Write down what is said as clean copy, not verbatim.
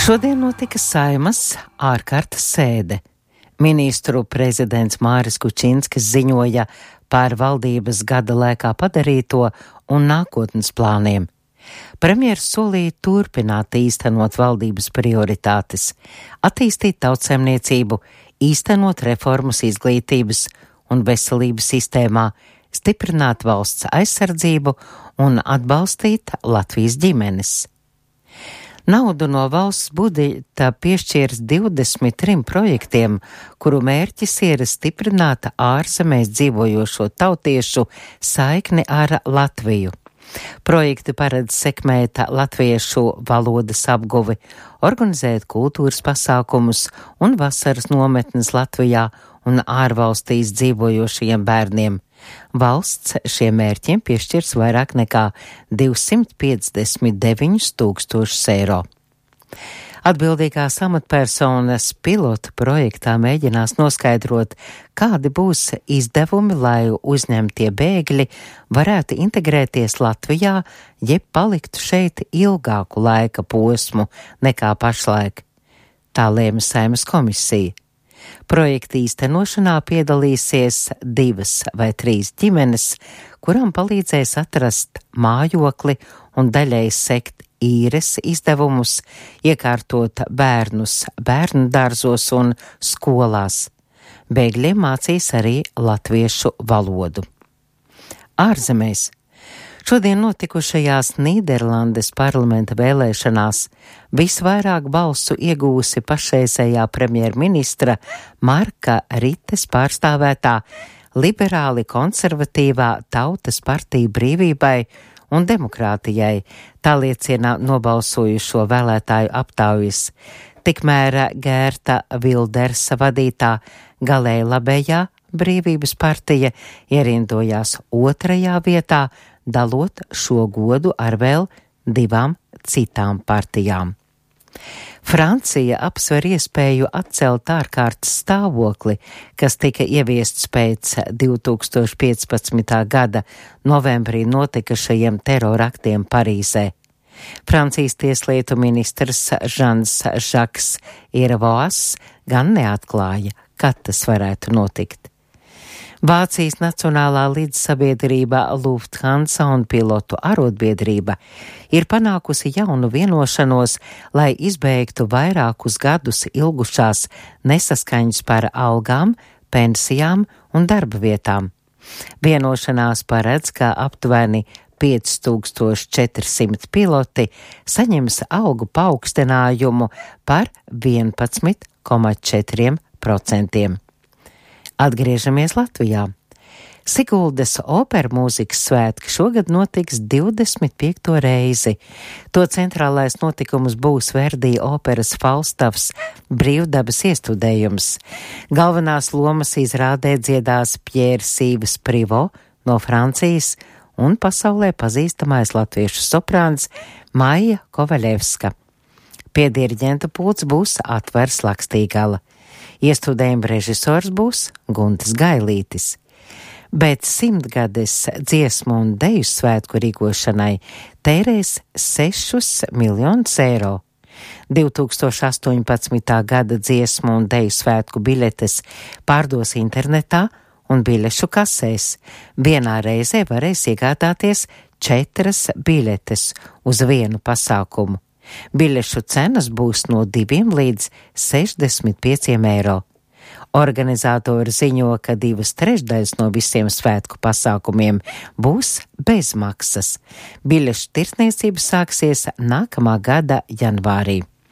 Šodien notika Saimas ārkārtas sēde. Ministru prezidents Māris Kučinskis ziņoja par valdības gada laikā padarīto un nākotnes plāniem. Premjers solīja turpināt īstenot valdības prioritātes, attīstīt tautsaimniecību, īstenot reformas izglītības un veselības sistēmā, stiprināt valsts aizsardzību un atbalstīt Latvijas ģimenes. Naudu no valsts budžeta piešķīrs 23 projektiem, kuru mērķis ir stiprināt ārzemēs dzīvojošo tautiešu saikni ar Latviju. Projekti paredz sekmēt latviešu valodas apguvi, organizēt kultūras pasākumus un vasaras nometnes Latvijā un ārvalstīs dzīvojošajiem bērniem. Valsts šiem mērķiem piešķirs vairāk nekā 259 000 eiro. Atbildīgās amatpersonas pilotu projektā mēģinās noskaidrot, kādi būs izdevumi, lai uzņemtie bēgļi varētu integrēties Latvijā, jeb paliktu šeit ilgāku laika posmu nekā pašlaik. Tā lēma Saeimas komisija. Projekta īstenošanā piedalīsies 2 vai 3 ģimenes, kurām palīdzēs atrast mājokli un daļēji sekt īres izdevumus, iekārtot bērnus bērnu dārzos un skolās. Bēgļiem mācīs arī latviešu valodu. Ārzemēs. Šodien notikušajās Nīderlandes parlamenta vēlēšanās visvairāk balsu iegūsi pašreizējā premjerministra Marka Rites pārstāvētā liberāli konservatīvā Tautas partija brīvībai un demokrātijai, tā liecina nobalsojušo vēlētāju aptaujas. Tikmēr Gērta Vildersa vadītā galēji labējā brīvības partija ierindojās 2. vietā, dalot šo godu ar vēl 2 citām partijām. Francija apsver iespēju atcelt ārkārtas stāvokli, kas tika ieviests pēc 2015. gada novembrī notikušajiem teroraktiem Parīzē. Francijas tieslietu ministrs Žans Žaks Irvoas gan neatklāja, kad tas varētu notikt. Vācijas Nacionālā līdzsabiedrība Lufthansa un pilotu arotbiedrība ir panākusi jaunu vienošanos, lai izbeigtu vairākus gadus ilgušās nesaskaņas par algām, pensijām un darba vietām. Vienošanās paredz, ka aptuveni 5400 piloti saņems algu paaugstinājumu par 11,4%. Atgriežamies Latvijā. Siguldas opermūzikas svētki šogad notiks 25. reizi. To centrālais notikums būs Verdi operas Falstavs brīvdabas iestudējums. Galvenās lomas izrādē dziedās Pjērs Sīvas Privo no Francijas un pasaulē pazīstamais latviešu soprāns Maija Kovaļevska. Pie diriģenta pults būs Atvers Lakstīgala. Iestudējuma režisors būs Guntis Gailītis. Bet 100-gades dziesmu un deju svētku rīkošanai tērēs 6 miljonus eiro. 2018. gada dziesmu un deju svētku biļetes pārdos internetā un biļešu kasēs. Vienā reizē varēs iegādāties 4 biļetes uz vienu pasākumu. Biļešu cenas būs no 2 līdz 65 eiro. Organizatori ziņo, ka 2/3 no visiem svētku pasākumiem būs bez maksas. Biļešu tirdzniecība sāksies nākamā gada janvārī.